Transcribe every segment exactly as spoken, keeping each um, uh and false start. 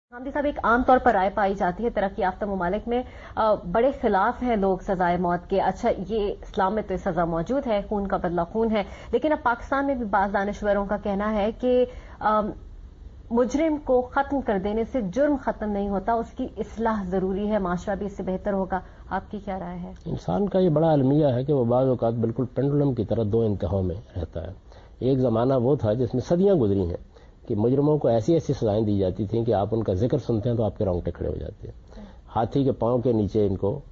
حامدی صاحب، ایک عام طور پر رائے پائی جاتی ہے ترقی یافتہ ممالک میں بڑے خلاف ہیں لوگ سزائے موت کے. اچھا، یہ اسلام میں تو سزا موجود ہے، خون کا بدلہ خون ہے، لیکن اب پاکستان میں بھی بعض دانشوروں کا کہنا ہے کہ مجرم کو ختم کر دینے سے جرم ختم نہیں ہوتا، اس کی اصلاح ضروری ہے، معاشرہ بھی اس سے بہتر ہوگا. آپ کی کیا رائے ہے؟ انسان کا یہ بڑا المیہ ہے کہ وہ بعض اوقات بالکل پینڈولم کی طرح دو انتہاؤں میں رہتا ہے. ایک زمانہ وہ تھا جس میں صدیاں گزری ہیں کہ مجرموں کو ایسی ایسی سزائیں دی جاتی تھیں کہ آپ ان کا ذکر سنتے ہیں تو آپ کے رونگٹے کھڑے ہو جاتے ہیں. ہاتھی کے پاؤں کے نیچے ان کو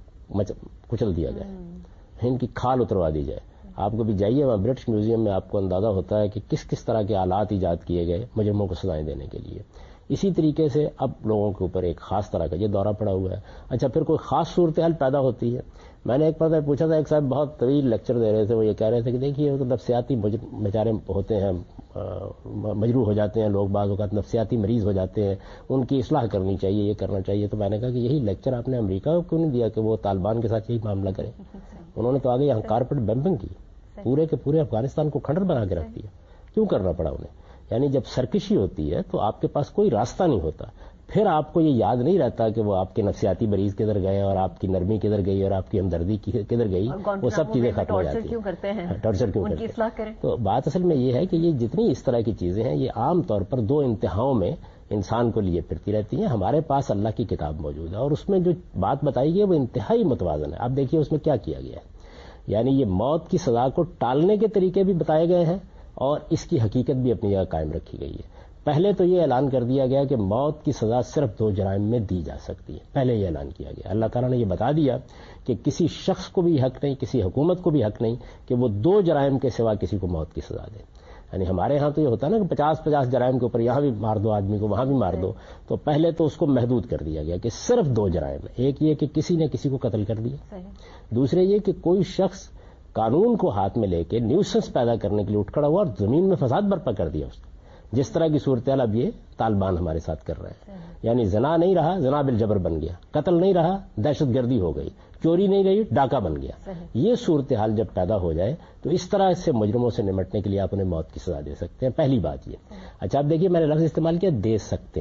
کچل دیا جائے، ان کی کھال اتروا دی جائے. آپ کو بھی جائیے وہاں برٹش میوزیم میں، آپ کو اندازہ ہوتا ہے کہ کس کس طرح کے آلات ایجاد کیے گئے مجرموں کو سزائیں دینے کے لیے. اسی طریقے سے اب لوگوں کے اوپر ایک خاص طرح کا یہ دورہ پڑا ہوا ہے. اچھا، پھر کوئی خاص صورتحال پیدا ہوتی ہے. میں نے ایک پتہ پوچھا تھا، ایک صاحب بہت طویل لیکچر دے رہے تھے، وہ یہ کہہ رہے تھے کہ دیکھیے وہ تو نفسیاتی بیچارے ہوتے ہیں، مجروح ہو جاتے ہیں لوگ، بعض اوقات نفسیاتی مریض ہو جاتے ہیں، ان کی اصلاح کرنی چاہیے، یہ کرنا چاہیے. تو میں نے کہا کہ یہی لیکچر آپ نے امریکہ کو کیوں نہیں دیا کہ وہ طالبان کے ساتھ یہی معاملہ کریں؟ انہوں نے تو آگے یہاں کارپیٹ بمبنگ کی، پورے کے پورے افغانستان کو کھنڈر بنا کے رکھ دیا. کیوں کرنا پڑا انہیں؟ یعنی جب سرکشی ہوتی ہے تو آپ کے پاس کوئی راستہ نہیں ہوتا، پھر آپ کو یہ یاد نہیں رہتا کہ وہ آپ کے نفسیاتی مریض کدھر گئے اور آپ کی نرمی کدھر گئی اور آپ کی ہمدردی کدھر گئی، وہ سب چیزیں ختم ہو جاتی ہیں. ٹارچر کیوں کرتے ہیں؟ تو بات اصل میں یہ ہے کہ یہ جتنی اس طرح کی چیزیں ہیں یہ عام طور پر دو انتہاؤں میں انسان کو لیے پھرتی رہتی ہیں. ہمارے پاس اللہ کی کتاب موجود ہے اور اس میں جو بات بتائی گئی وہ انتہائی متوازن ہے. اب دیکھیے اس میں کیا کیا گیا ہے، یعنی یہ موت کی سزا کو ٹالنے کے طریقے بھی بتائے گئے ہیں اور اس کی حقیقت بھی اپنی جگہ قائم رکھی گئی ہے. پہلے تو یہ اعلان کر دیا گیا کہ موت کی سزا صرف دو جرائم میں دی جا سکتی ہے. پہلے یہ اعلان کیا گیا، اللہ تعالیٰ نے یہ بتا دیا کہ کسی شخص کو بھی حق نہیں، کسی حکومت کو بھی حق نہیں کہ وہ دو جرائم کے سوا کسی کو موت کی سزا دے. یعنی ہمارے ہاں تو یہ ہوتا ہے نا کہ پچاس پچاس جرائم کے اوپر یہاں بھی مار دو آدمی کو، وہاں بھی مار دو. تو پہلے تو اس کو محدود کر دیا گیا کہ صرف دو جرائم ہے. ایک یہ کہ کسی نے کسی کو قتل کر دیا، دوسرے یہ کہ کوئی شخص قانون کو ہاتھ میں لے کے نیوسنس پیدا کرنے کے لیے اٹھ کھڑا ہوا اور زمین میں فساد برپا کر دیا اس نے، جس طرح کی صورتحال اب یہ طالبان ہمارے ساتھ کر رہے ہیں. یعنی زنا نہیں رہا، زنا بالجبر بن گیا، قتل نہیں رہا، دہشت گردی ہو گئی، چوری نہیں رہی، ڈاکہ بن گیا. یہ صورتحال جب پیدا ہو جائے تو اس طرح سے مجرموں سے نمٹنے کے لیے آپ انہیں موت کی سزا دے سکتے ہیں. پہلی بات یہ. اچھا اب دیکھیے میں نے لفظ استعمال کیا دے سکتے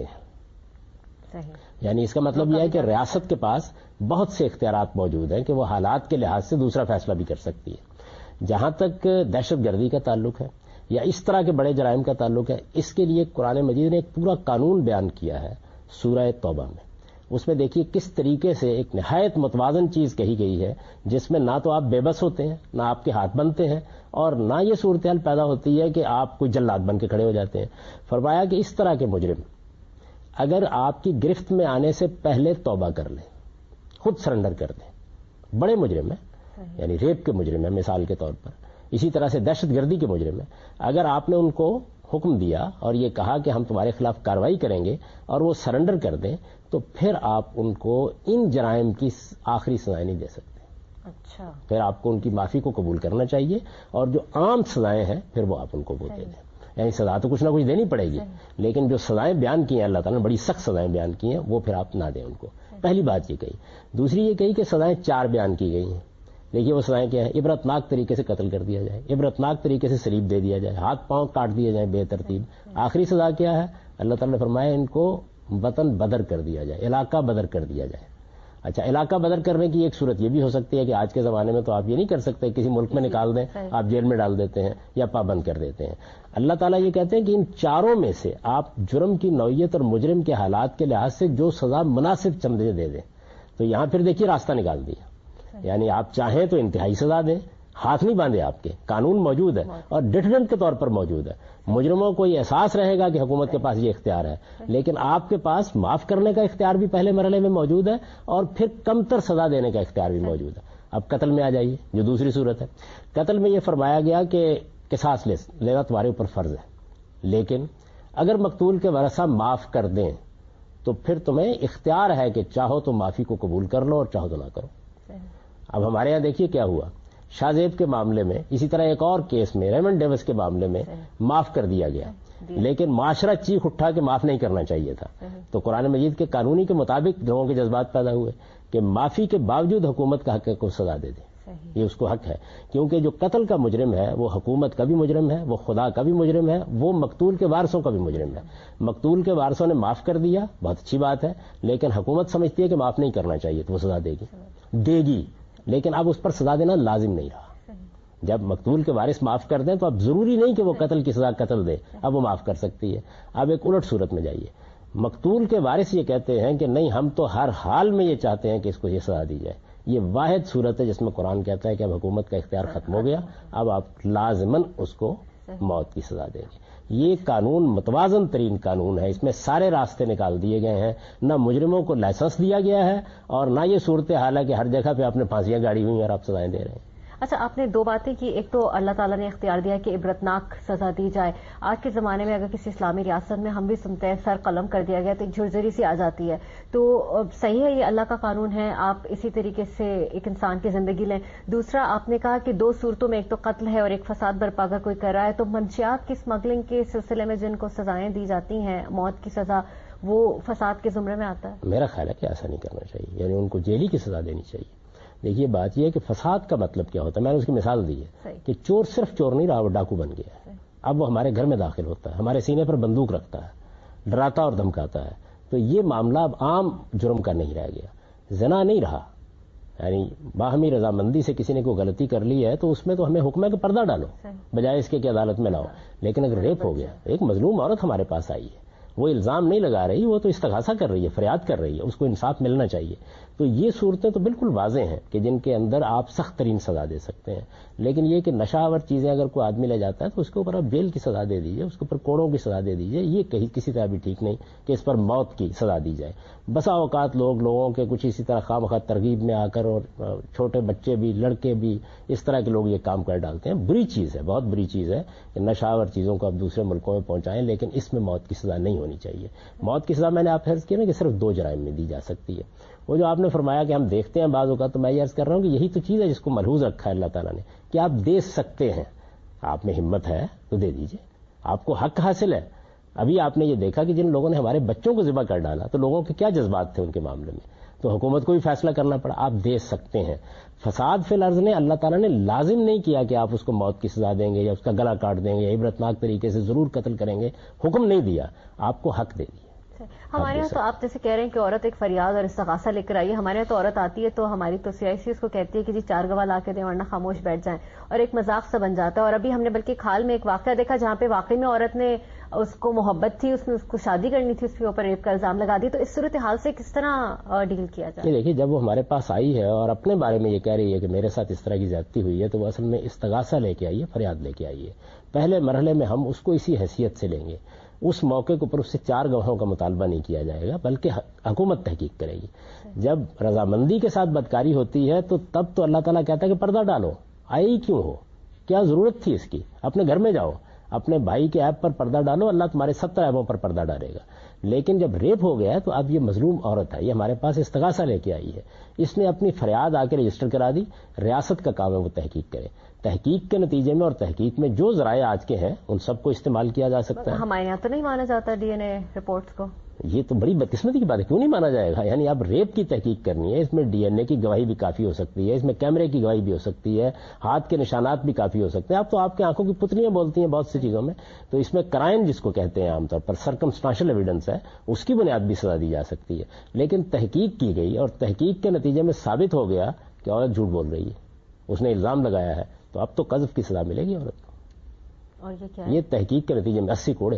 ہیں، یعنی اس کا مطلب یہ ہے کہ ریاست کے پاس بہت سے اختیارات موجود ہیں کہ وہ حالات کے لحاظ سے دوسرا فیصلہ بھی کر سکتی ہے. جہاں تک دہشت گردی کا تعلق ہے یا اس طرح کے بڑے جرائم کا تعلق ہے، اس کے لیے قرآن مجید نے ایک پورا قانون بیان کیا ہے سورہ توبہ میں. اس میں دیکھیے کس طریقے سے ایک نہایت متوازن چیز کہی گئی ہے جس میں نہ تو آپ بے بس ہوتے ہیں، نہ آپ کے ہاتھ بنتے ہیں، اور نہ یہ صورتحال پیدا ہوتی ہے کہ آپ کوئی جلاد بن کے کھڑے ہو جاتے ہیں. فرمایا کہ اس طرح کے مجرم اگر آپ کی گرفت میں آنے سے پہلے توبہ کر لیں، خود سرنڈر کر دیں، بڑے مجرم ہیں، یعنی ریپ کے مجرم ہیں مثال کے طور پر، اسی طرح سے دہشت گردی کے مجرم ہیں، اگر آپ نے ان کو حکم دیا اور یہ کہا کہ ہم تمہارے خلاف کارروائی کریں گے اور وہ سرنڈر کر دیں، تو پھر آپ ان کو ان جرائم کی آخری سزائیں نہیں دے سکتے. اچھا، پھر آپ کو ان کی معافی کو قبول کرنا چاہیے اور جو عام سزائیں ہیں پھر وہ آپ ان کو وہ دے دیں. یعنی سزا تو کچھ نہ کچھ دینی پڑے گی، لیکن جو سزائیں بیان کی ہیں اللہ تعالیٰ نے بڑی سخت سزائیں بیان کی ہیں وہ پھر آپ نہ دیں ان کو. پہلی بات یہ کہی. دوسری یہ کہی کہ سزائیں چار بیان کی گئی ہیں. دیکھیے وہ سزائیں کیا ہیں؟ عبرتناک طریقے سے قتل کر دیا جائے، عبرتناک طریقے سے سلیب دے دیا جائے، ہاتھ پاؤں کاٹ دیے جائیں بے ترتیب. آخری سزا کیا ہے؟ اللہ تعالیٰ نے فرمایا ان کو وطن بدر کر دیا جائے، علاقہ بدر کر دیا جائے. اچھا، علاقہ بدر کرنے کی ایک صورت یہ بھی ہو سکتی ہے کہ آج کے زمانے میں تو آپ یہ نہیں کر سکتے، کسی ملک میں نکال دیں، آپ جیل میں ڈال دیتے ہیں یا پابند کر دیتے ہیں. اللہ تعالیٰ یہ کہتے ہیں کہ ان چاروں میں سے آپ جرم کی نوعیت اور مجرم کے حالات کے لحاظ سے جو سزا مناسب چمدے دے دیں. تو یہاں پھر دیکھیے راستہ نکال دیا. یعنی آپ چاہیں تو انتہائی سزا دیں، ہاتھ نہیں باندھے، آپ کے قانون موجود ہے اور ڈٹرنٹ کے طور پر موجود ہے. مجرموں کو یہ احساس رہے گا کہ حکومت کے پاس یہ اختیار ہے، لیکن آپ کے پاس معاف کرنے کا اختیار بھی پہلے مرحلے میں موجود ہے اور پھر کم تر سزا دینے کا اختیار بھی موجود ہے. اب قتل میں آ جائیے جو دوسری صورت ہے. قتل میں یہ فرمایا گیا کہ قصاص لینا تمہارے اوپر فرض ہے، لیکن اگر مقتول کے ورثہ معاف کر دیں تو پھر تمہیں اختیار ہے کہ چاہو تو معافی کو قبول کر لو اور چاہو تو نہ کرو. اب ہمارے یہاں دیکھیے کیا ہوا شاہ زیب کے معاملے میں، اسی طرح ایک اور کیس میں ریمنڈ ڈیوس کے معاملے میں معاف کر دیا گیا، لیکن معاشرہ چیخ اٹھا کہ معاف نہیں کرنا چاہیے تھا. تو قرآن مجید کے قانونی کے مطابق لوگوں کے جذبات پیدا ہوئے کہ معافی کے باوجود حکومت کا حق کو سزا دے دیں. یہ اس کو حق ہے، کیونکہ جو قتل کا مجرم ہے وہ حکومت کا بھی مجرم ہے، وہ خدا کا بھی مجرم ہے، وہ مقتول کے وارثوں کا بھی مجرم ہے۔ مقتول کے وارثوں نے معاف کر دیا، بہت اچھی بات ہے، لیکن حکومت سمجھتی ہے کہ معاف نہیں کرنا چاہیے تو وہ سزا دے گی دے گی لیکن اب اس پر سزا دینا لازم نہیں رہا۔ جب مقتول کے وارث معاف کر دیں تو اب ضروری نہیں کہ وہ قتل کی سزا قتل دے، اب وہ معاف کر سکتی ہے۔ اب ایک الٹ صورت میں جائیے، مقتول کے وارث یہ کہتے ہیں کہ نہیں، ہم تو ہر حال میں یہ چاہتے ہیں کہ اس کو یہ سزا دی جائے۔ یہ واحد صورت ہے جس میں قرآن کہتا ہے کہ اب حکومت کا اختیار ختم ہو گیا، اب آپ لازماً اس کو موت کی سزا دیں گے۔ یہ قانون متوازن ترین قانون ہے، اس میں سارے راستے نکال دیے گئے ہیں، نہ مجرموں کو لائسنس دیا گیا ہے اور نہ یہ صورتحال ہے کہ ہر جگہ پہ آپ نے پھانسیاں گاڑی ہوئی اور آپ سزائیں دے رہے ہیں۔ اچھا، آپ نے دو باتیں کی، ایک تو اللہ تعالیٰ نے اختیار دیا کہ عبرتناک سزا دی جائے۔ آج کے زمانے میں اگر کسی اسلامی ریاست میں ہم بھی سنتے ہیں سر قلم کر دیا گیا تو ایک جھرجری سی آ جاتی ہے، تو صحیح ہے، یہ اللہ کا قانون ہے، آپ اسی طریقے سے ایک انسان کی زندگی لیں۔ دوسرا، آپ نے کہا کہ دو صورتوں میں ایک تو قتل ہے اور ایک فساد برپا اگر کوئی کر رہا ہے، تو منشیات کی اسمگلنگ کے سلسلے میں جن کو سزائیں دی جاتی ہیں، موت کی سزا، وہ فساد کے زمرے میں آتا ہے؟ میرا خیال ہے کہ ایسا نہیں کرنا چاہیے، یعنی ان کو جیلی کی سزا دینی چاہیے۔ دیکھیے، بات یہ ہے کہ فساد کا مطلب کیا ہوتا ہے، میں نے اس کی مثال دی ہے کہ چور صرف چور نہیں رہا، وہ ڈاکو بن گیا ہے۔ اب وہ ہمارے گھر میں داخل ہوتا ہے، ہمارے سینے پر بندوق رکھتا ہے، ڈراتا اور دھمکاتا ہے، تو یہ معاملہ اب عام جرم کا نہیں رہ گیا، زنا نہیں رہا، یعنی باہمی رضامندی سے کسی نے کوئی غلطی کر لی ہے تو اس میں تو ہمیں حکم ہے کہ پردہ ڈالو بجائے اس کے کہ عدالت میں لاؤ۔ لیکن اگر ریپ ہو گیا، ایک مظلوم عورت ہمارے پاس آئی ہے، وہ الزام نہیں لگا رہی، وہ تو استغاثہ کر رہی ہے، فریاد کر رہی ہے، اس کو انصاف ملنا چاہیے۔ تو یہ صورتیں تو بالکل واضح ہیں کہ جن کے اندر آپ سخت ترین سزا دے سکتے ہیں، لیکن یہ کہ نشہ آور چیزیں اگر کوئی آدمی لے جاتا ہے تو اس کے اوپر آپ جیل کی سزا دے دیجیے، اس کے اوپر کوڑوں کی سزا دے دیجیے، یہ کہیں کسی طرح بھی ٹھیک نہیں کہ اس پر موت کی سزا دی جائے۔ بسا اوقات لوگ لوگوں کے کچھ اسی طرح خواہ مخواہ ترغیب میں آ کر، اور چھوٹے بچے بھی، لڑکے بھی، اس طرح کے لوگ یہ کام کر ڈالتے ہیں۔ بری چیز ہے، بہت بری چیز ہے کہ نشہ آور چیزوں کو آپ دوسرے ملکوں میں پہنچائیں، لیکن اس میں موت کی سزا نہیں ہونی چاہیے۔ موت کی سزا میں نے آپ عرض کیا نا کہ صرف دو جرائم میں دی جا سکتی ہے۔ وہ جو آپ نے فرمایا کہ ہم دیکھتے ہیں بعض اوقات، تو میں یہ عرض کر رہا ہوں کہ یہی تو چیز ہے جس کو ملحوظ رکھا ہے اللہ تعالیٰ نے کہ آپ دے سکتے ہیں، آپ میں ہمت ہے تو دے دیجئے، آپ کو حق حاصل ہے۔ ابھی آپ نے یہ دیکھا کہ جن لوگوں نے ہمارے بچوں کو ذبح کر ڈالا تو لوگوں کے کیا جذبات تھے ان کے معاملے میں، تو حکومت کو بھی فیصلہ کرنا پڑا، آپ دے سکتے ہیں۔ فساد فی الارض نے اللہ تعالیٰ نے لازم نہیں کیا کہ آپ اس کو موت کی سزا دیں گے یا اس کا گلا کاٹ دیں گے یا عبرتناک طریقے سے ضرور قتل کریں گے، حکم نہیں دیا، آپ کو حق دے دیا۔ ہمارے یہاں تو آپ جیسے کہہ رہے ہیں کہ عورت ایک فریاد اور استغاثہ لے کر آئی ہے، ہمارے یہاں تو عورت آتی ہے تو ہماری تو سیاسی اس کو کہتی ہے کہ جی چار گواہ لا کے دیں ورنہ خاموش بیٹھ جائیں، اور ایک مذاق سا بن جاتا ہے۔ اور ابھی ہم نے بلکہ کھال میں ایک واقعہ دیکھا جہاں پہ واقعی میں عورت نے، اس کو محبت تھی، اس نے اس کو شادی کرنی تھی، اس کے اوپر ریپ کا الزام لگا دی، تو اس صورتحال سے کس طرح ڈیل کیا جائے؟ دیکھیے، جب وہ ہمارے پاس آئی ہے اور اپنے بارے میں یہ کہہ رہی ہے کہ میرے ساتھ اس طرح کی زیادتی ہوئی ہے، تو وہ اصل میں استغاثہ لے کے آئی ہے، فریاد لے کے آئی ہے۔ پہلے مرحلے میں ہم اس کو اسی حیثیت سے لیں گے، اس موقع کے اوپر اس سے چار گواہوں کا مطالبہ نہیں کیا جائے گا، بلکہ حکومت تحقیق کرے گی۔ جب رضامندی کے ساتھ بدکاری ہوتی ہے تو تب تو اللہ تعالیٰ کہتا ہے کہ پردہ ڈالو، آئی کیوں ہو، کیا ضرورت تھی اس کی، اپنے گھر میں جاؤ، اپنے بھائی کے عیب پر پردہ ڈالو، اللہ تمہارے ستر عیبوں پر پردہ ڈالے گا۔ لیکن جب ریپ ہو گیا ہے تو اب یہ مظلوم عورت ہے، یہ ہمارے پاس استغاثہ لے کے آئی ہے، اس نے اپنی فریاد آ کے رجسٹر کرا دی، ریاست کا کام ہے وہ تحقیق کرے، تحقیق کے نتیجے میں اور تحقیق میں جو ذرائع آج کے ہیں ان سب کو استعمال کیا جا سکتا ہے۔ ہمارے یہاں تو نہیں مانا جاتا ڈی این اے رپورٹس کو، یہ تو بڑی بدقسمتی کی بات ہے، کیوں نہیں مانا جائے گا؟ یعنی اب ریپ کی تحقیق کرنی ہے، اس میں ڈی این اے کی گواہی بھی کافی ہو سکتی ہے، اس میں کیمرے کی گواہی بھی ہو سکتی ہے، ہاتھ کے نشانات بھی کافی ہو سکتے ہیں، اب تو آپ کے آنکھوں کی پتلیاں بولتی ہیں بہت سی چیزوں میں، تو اس میں کرائم جس کو کہتے ہیں عام طور پر سرکمسٹانشل ایویڈنس ہے، اس کی بنیاد بھی سزا دی جا سکتی ہے۔ لیکن تحقیق کی گئی اور تحقیق کے نتیجے میں ثابت ہو گیا کہ عورت جھوٹ بول رہی ہے، اس نے الزام لگایا ہے، تو اب تو قذف کی سزا ملے گی عورت کو۔ اور یہ کیا؟ یہ تحقیق کے نتیجے میں اسی کوڑے،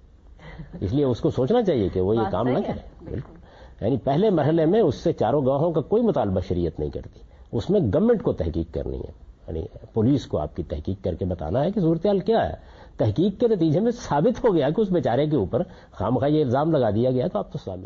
اس لیے اس کو سوچنا چاہیے کہ وہ یہ کام نہ کرے۔ بالکل، یعنی پہلے مرحلے میں اس سے چاروں گواہوں کا کوئی مطالبہ شریعت نہیں کرتی، اس میں گورنمنٹ کو تحقیق کرنی ہے، یعنی پولیس کو آپ کی تحقیق کر کے بتانا ہے کہ صورتحال کیا ہے۔ تحقیق کے نتیجے میں ثابت ہو گیا کہ اس بیچارے کے اوپر خواہ مخواہ یہ الزام لگا دیا گیا تو آپ تو ثابت